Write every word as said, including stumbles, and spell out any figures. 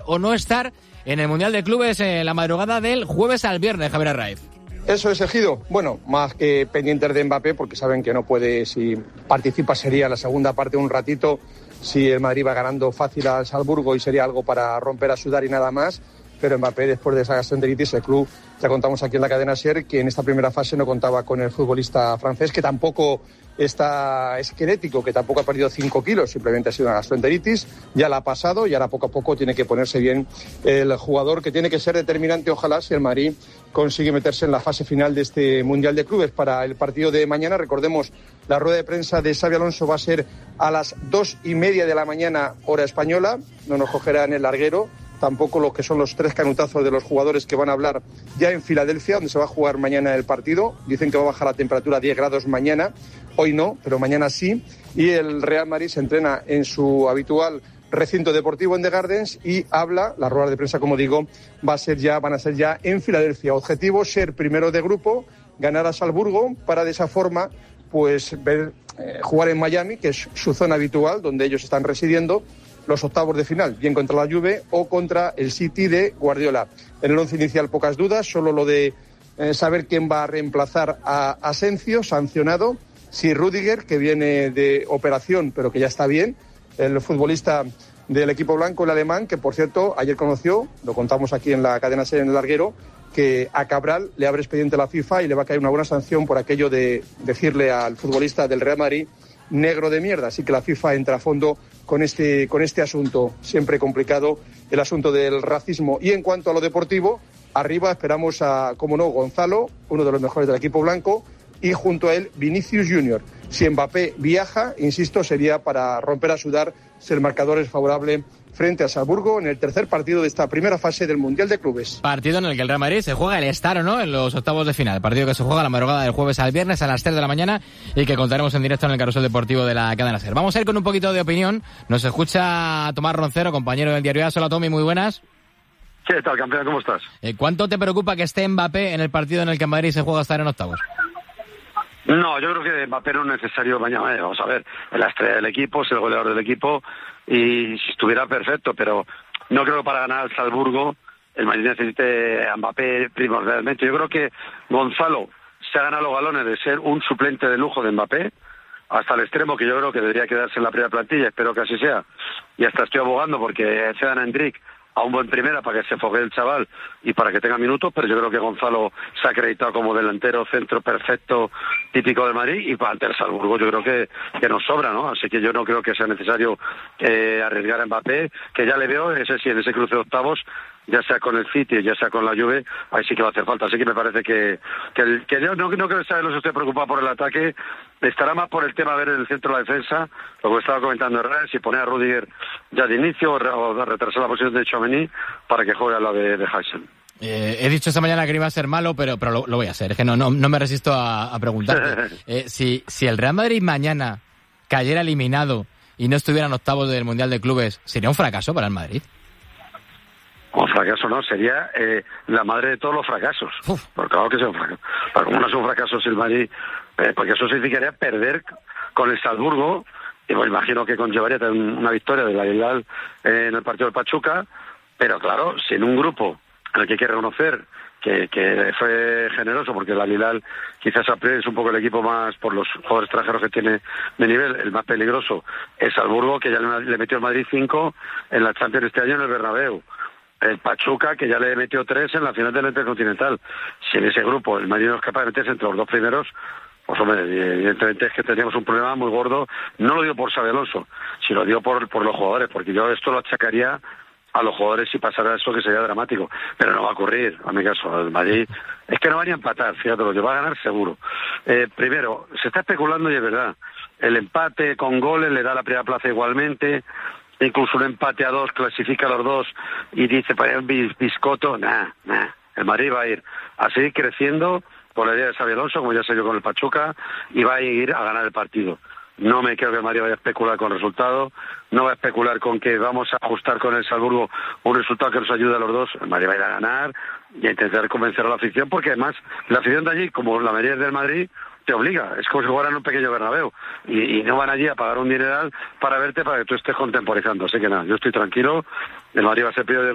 o no estar en el Mundial de Clubes en la madrugada del jueves al viernes, Javier Arraiz. Eso es, Ejido. Bueno, más que pendientes de Mbappé, porque saben que no puede, si participa sería la segunda parte un ratito, si el Madrid va ganando fácil al Salzburgo y sería algo para romper a sudar y nada más. Pero Mbappé, después de esa gastroenteritis, el club, ya contamos aquí en la cadena SER, que en esta primera fase no contaba con el futbolista francés, que tampoco está esquelético, que tampoco ha perdido cinco kilos, simplemente ha sido una gastroenteritis, ya la ha pasado y ahora poco a poco tiene que ponerse bien el jugador, que tiene que ser determinante, ojalá, si el Madrid consigue meterse en la fase final de este Mundial de Clubes. Para el partido de mañana, recordemos, la rueda de prensa de Xabi Alonso va a ser a las dos y media de la mañana, hora española, no nos cogerá en el larguero, tampoco lo que son los tres canutazos de los jugadores que van a hablar ya en Filadelfia, donde se va a jugar mañana el partido. Dicen que va a bajar la temperatura a diez grados mañana, hoy no, pero mañana sí. Y el Real Madrid se entrena en su habitual recinto deportivo en The Gardens y habla, la rueda de prensa, como digo, va a ser ya, van a ser ya en Filadelfia. Objetivo, ser primero de grupo, ganar a Salzburgo para de esa forma pues ver eh, jugar en Miami, que es su zona habitual, donde ellos están residiendo, los octavos de final, bien contra la Juve o contra el City de Guardiola. En el once inicial pocas dudas, solo lo de eh, saber quién va a reemplazar a Asensio, sancionado, si Rüdiger, que viene de operación pero que ya está bien, el futbolista del equipo blanco, el alemán, que por cierto ayer conoció, lo contamos aquí en la cadena SER en el larguero, que a Cabral le abre expediente a la FIFA y le va a caer una buena sanción por aquello de decirle al futbolista del Real Madrid negro de mierda. Así que la FIFA entra a fondo con este, con este asunto, siempre complicado, el asunto del racismo. Y en cuanto a lo deportivo, arriba esperamos a, como no, Gonzalo, uno de los mejores del equipo blanco, y junto a él Vinicius Junior Si Mbappé viaja, insisto, sería para romper a sudar si el marcador es favorable frente a Salzburgo en el tercer partido de esta primera fase del Mundial de Clubes. Partido en el que el Real Madrid se juega el estar o no en los octavos de final. Partido que se juega la madrugada del jueves al viernes a las tres de la mañana y que contaremos en directo en el carrusel deportivo de la cadena SER. Vamos a ir con un poquito de opinión. Nos escucha Tomás Roncero, compañero del diario AS. Hola, Tommy, muy buenas. ¿Qué tal, campeón? ¿Cómo estás? Eh, ¿Cuánto te preocupa que esté Mbappé en el partido en el que Madrid se juega estar en octavos? No, yo creo que Mbappé no es necesario mañana. Vamos a ver, es la estrella del equipo, es el goleador del equipo y si estuviera perfecto, pero no creo que para ganar al Salzburgo el Madrid necesite a Mbappé primordialmente. Yo creo que Gonzalo se ha ganado los galones de ser un suplente de lujo de Mbappé hasta el extremo que yo creo que debería quedarse en la primera plantilla, espero que así sea. Y hasta estoy abogando porque cedan a Endrick a un buen primera para que se fogue el chaval y para que tenga minutos, pero yo creo que Gonzalo se ha acreditado como delantero centro perfecto típico del Madrid y para ante el Salzburgo yo creo que, que nos sobra, ¿no? Así que yo no creo que sea necesario eh, arriesgar a Mbappé, que ya le veo, ese sí, en ese cruce de octavos, ya sea con el City, ya sea con la Juve, ahí sí que va a hacer falta. Así que me parece que, que, el, que yo no, no creo que no se esté preocupado por el ataque, estará más por el tema a ver en el centro de la defensa, lo que estaba comentando Herrera, si poner a Rüdiger ya de inicio o, o retrasar la posición de Tchouaméni para que juegue a la de, de Heisen. Eh, he dicho esta mañana que no iba a ser malo, pero, pero lo, lo voy a hacer. Es que no, no, no me resisto a, a preguntarte. eh, si, si el Real Madrid mañana cayera eliminado y no estuviera en octavos del Mundial de Clubes, ¿sería un fracaso para el Madrid? Un fracaso no, sería eh, la madre de todos los fracasos. Uf. Porque claro que es un fracaso. Pero como no es un fracaso si el Madrid, eh, porque eso significaría perder con el Salzburgo, y me imagino que conllevaría una victoria de la Hilal eh, en el partido del Pachuca, pero claro, si en un grupo en el que hay que reconocer que, que fue generoso, porque la Hilal quizás a priori es un poco el equipo más, por los jugadores extranjeros que tiene de nivel, el más peligroso, es Salzburgo, que ya le, le metió al Madrid cinco en la Champions este año en el Bernabéu. El Pachuca, que ya le metió tres en la final del Intercontinental. Si en ese grupo el Madrid no es capaz de meterse entre los dos primeros, pues hombre, evidentemente es que teníamos un problema muy gordo. No lo digo por Xabi Alonso, sino lo digo por, por los jugadores, porque yo esto lo achacaría a los jugadores si pasara eso, que sería dramático. Pero no va a ocurrir, a mi caso. El Madrid es que no van a empatar, fíjate, lo que va a ganar seguro. Eh, primero, se está especulando y es verdad. El empate con goles le da la primera plaza igualmente. Incluso un empate a dos clasifica a los dos y dice para un biscoto, nah, nah, el Madrid va a ir a seguir creciendo por la idea de Xabi Alonso, como ya se dio con el Pachuca, y va a ir a ganar el partido. No me creo que el Madrid vaya a especular con resultados, no va a especular con que vamos a ajustar con el Salzburgo un resultado que nos ayude a los dos. El Madrid va a ir a ganar y a intentar convencer a la afición, porque además la afición de allí, como la mayoría del Madrid, te obliga, es como si jugaran en un pequeño Bernabéu y, y no van allí a pagar un dineral para verte, para que tú estés contemporizando. Así que nada, yo estoy tranquilo, el Madrid va a ser primero de